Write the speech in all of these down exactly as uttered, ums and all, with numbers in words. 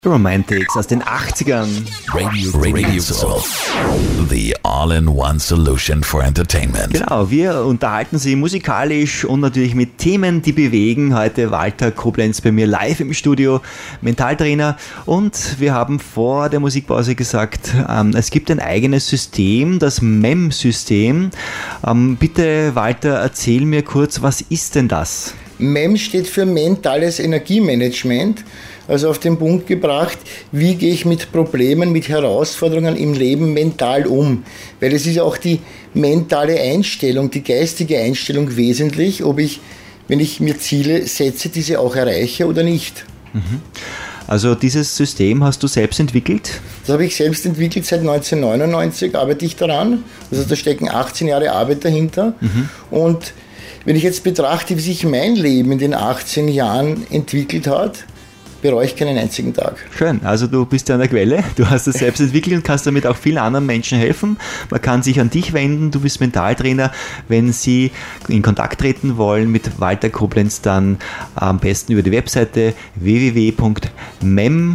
Romantics aus den achtzigern. Radio, Radio Soul. The all-in-one solution for entertainment. Genau, wir unterhalten Sie musikalisch und natürlich mit Themen, die bewegen. Heute Walter Koblenz bei mir live im Studio, Mentaltrainer. Und wir haben vor der Musikpause gesagt, ähm, es gibt ein eigenes System, das M E M-System. Ähm, bitte Walter, erzähl mir kurz, was ist denn das? M E M steht für mentales Energiemanagement. Also auf den Punkt gebracht, wie gehe ich mit Problemen, mit Herausforderungen im Leben mental um? Weil es ist ja auch die mentale Einstellung, die geistige Einstellung wesentlich, ob ich, wenn ich mir Ziele setze, diese auch erreiche oder nicht. Also dieses System hast du selbst entwickelt? Das habe ich selbst entwickelt, seit neunzehnhundertneunundneunzig arbeite ich daran. Also da stecken achtzehn Jahre Arbeit dahinter. Mhm. Und wenn ich jetzt betrachte, wie sich mein Leben in den achtzehn Jahren entwickelt hat, bereue ich keinen einzigen Tag. Schön, also du bist ja an der Quelle, du hast es selbst entwickelt und kannst damit auch vielen anderen Menschen helfen. Man kann sich an dich wenden, du bist Mentaltrainer. Wenn Sie in Kontakt treten wollen mit Walter Koblenz, dann am besten über die Webseite w w w punkt m e m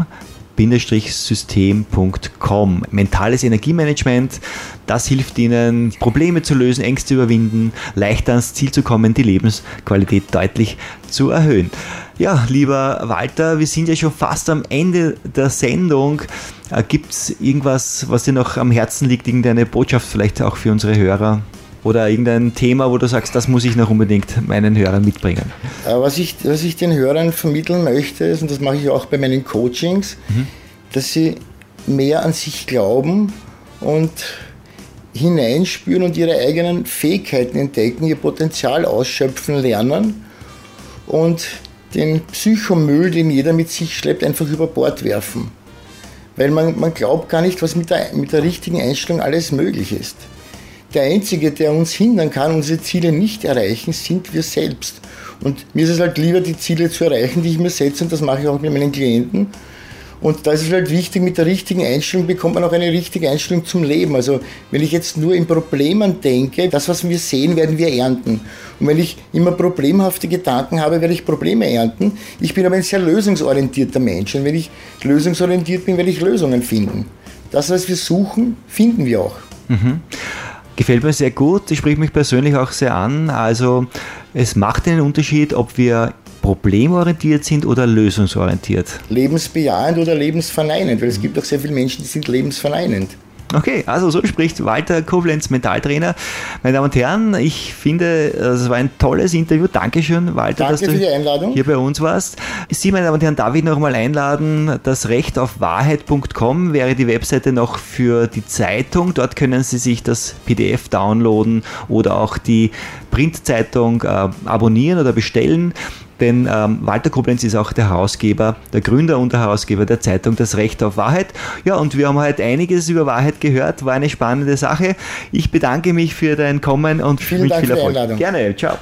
System punkt com. Mentales Energiemanagement, das hilft Ihnen, Probleme zu lösen, Ängste zu überwinden, leichter ans Ziel zu kommen, die Lebensqualität deutlich zu erhöhen. Ja, lieber Walter, wir sind ja schon fast am Ende der Sendung. Gibt es irgendwas, was dir noch am Herzen liegt, irgendeine Botschaft vielleicht auch für unsere Hörer? Oder irgendein Thema, wo du sagst, das muss ich noch unbedingt meinen Hörern mitbringen? Was ich, was ich den Hörern vermitteln möchte, ist, und das mache ich auch bei meinen Coachings, mhm. dass sie mehr an sich glauben und hineinspüren und ihre eigenen Fähigkeiten entdecken, ihr Potenzial ausschöpfen lernen und den Psychomüll, den jeder mit sich schleppt, einfach über Bord werfen. Weil man, man glaubt gar nicht, was mit der, mit der richtigen Einstellung alles möglich ist. Der Einzige, der uns hindern kann, unsere Ziele nicht erreichen, sind wir selbst. Und mir ist es halt lieber, die Ziele zu erreichen, die ich mir setze, und das mache ich auch mit meinen Klienten. Und da ist es halt wichtig, mit der richtigen Einstellung bekommt man auch eine richtige Einstellung zum Leben. Also wenn ich jetzt nur in Problemen denke, das, was wir sehen, werden wir ernten. Und wenn ich immer problemhafte Gedanken habe, werde ich Probleme ernten. Ich bin aber ein sehr lösungsorientierter Mensch. Und wenn ich lösungsorientiert bin, werde ich Lösungen finden. Das, was wir suchen, finden wir auch. Mhm. Gefällt mir sehr gut, das spricht mich persönlich auch sehr an. Also es macht einen Unterschied, ob wir problemorientiert sind oder lösungsorientiert. Lebensbejahend oder lebensverneinend, weil es gibt auch sehr viele Menschen, die sind lebensverneinend. Okay, also so spricht Walter Koblenz, Mentaltrainer. Meine Damen und Herren, ich finde, es war ein tolles Interview. Dankeschön, Walter, Danke dass du für die Einladung. hier bei uns warst. Sie, meine Damen und Herren, darf ich noch mal einladen, das Recht auf Wahrheit punkt com wäre die Webseite noch für die Zeitung. Dort können Sie sich das P D F downloaden oder auch die Printzeitung äh, abonnieren oder bestellen. Denn ähm, Walter Koblenz ist auch der Herausgeber, der Gründer und der Herausgeber der Zeitung Das Recht auf Wahrheit. Ja, und wir haben heute einiges über Wahrheit gehört, war eine spannende Sache. Ich bedanke mich für dein Kommen und Vielen Dank viel Erfolg. Für die Einladung. Gerne, ciao.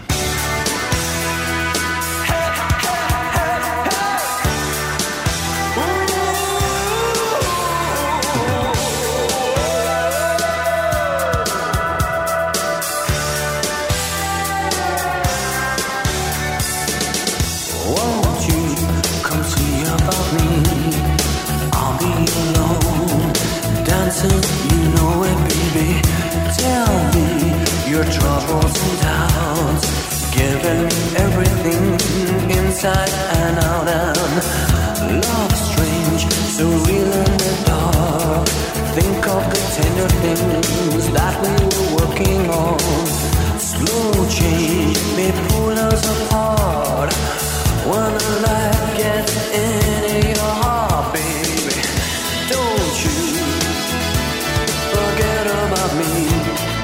Your troubles and doubts, given everything inside and out, and love strange, so real in the dark. Think of the tender things that we were working on. Slow change may pull us apart when the light gets into your heart, baby. Don't you forget about me.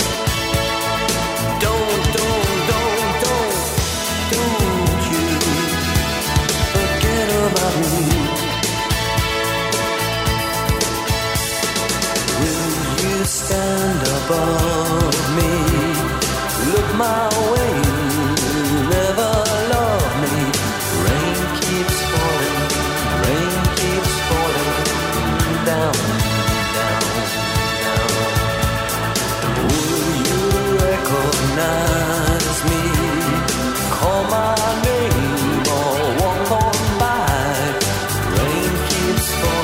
Stand above me, look my way, never love me. Rain keeps falling, rain keeps falling down, down, down. Will you recognize me? Call my name or walk on by. Rain keeps falling.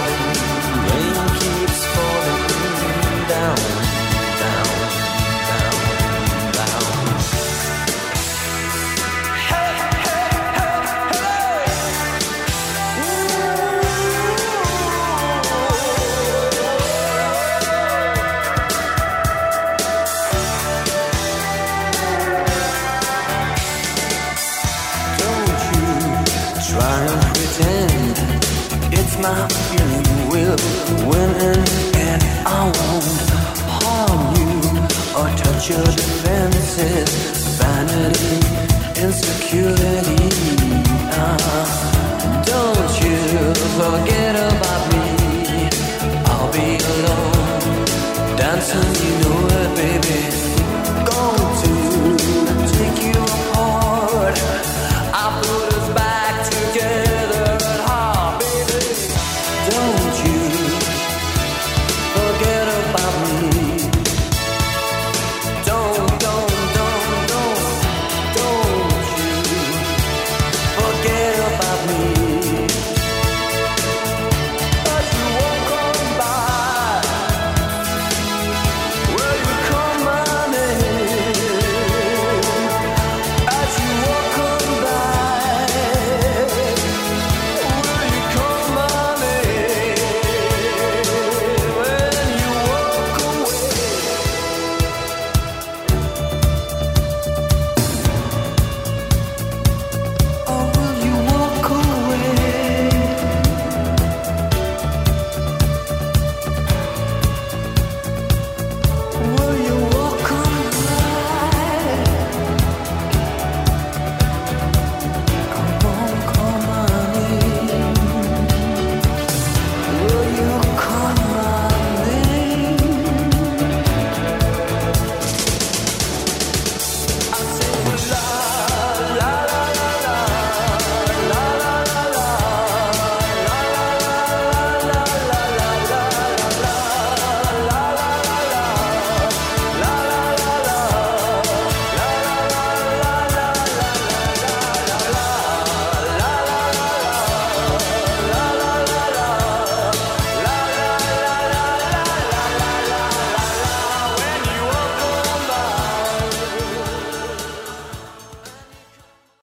my feeling will win in the end. I won't harm you or touch your defenses. Vanity, insecurity. Uh, don't you forget about me. I'll be alone, dancing, you know it, baby. Going to take you apart. I put us back together at heart, baby. Don't you